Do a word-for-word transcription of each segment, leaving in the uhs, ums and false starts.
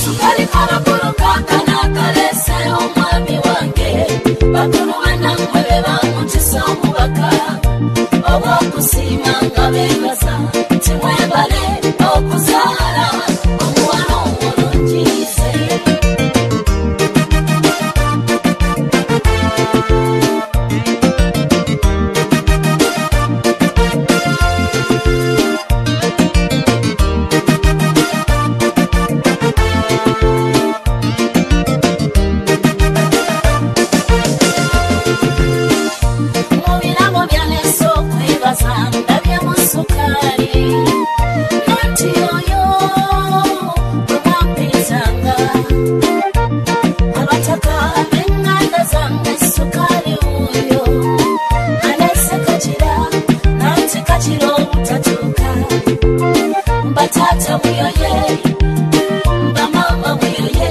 Kasukari karapuro kakana karese omwami wange bakuru bana mwebe bamuchisa omubaka obokusima nga bebaza timwebale okuzaala omuwala omulungize Batata muyoye, bamama muyoye,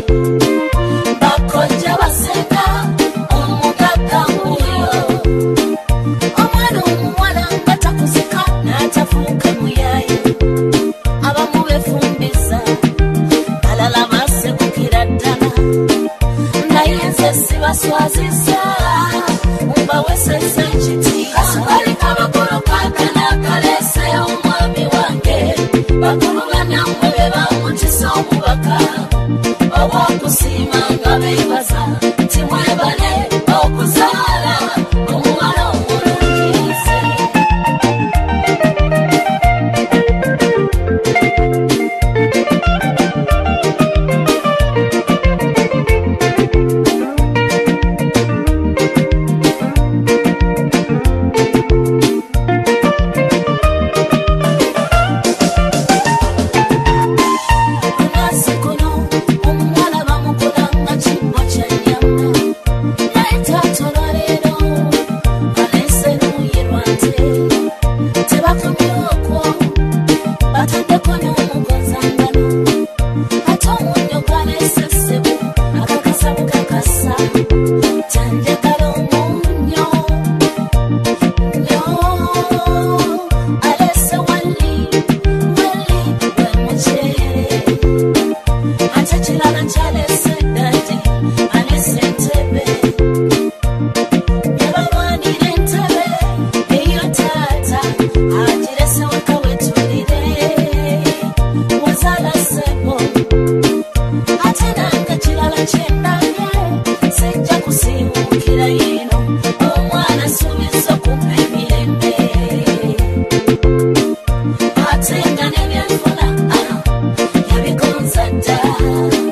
bakoja baseka, omugaka muyo. Omwana omuwala batakuzika n'atafuuka muyaye. Abamu befumbiza, balala basekukira ddala. Naye nze sibaswaziza, mbawesezza ekitiibwa. Kasukali kabakolo kaakana kalese omwami wange. Bakulu bana mwebe bamuchisa omubaka obokusima nga bebaza timwebale okuzaala omuwala omulungize Atenga ne byafuna, yabigonza dda.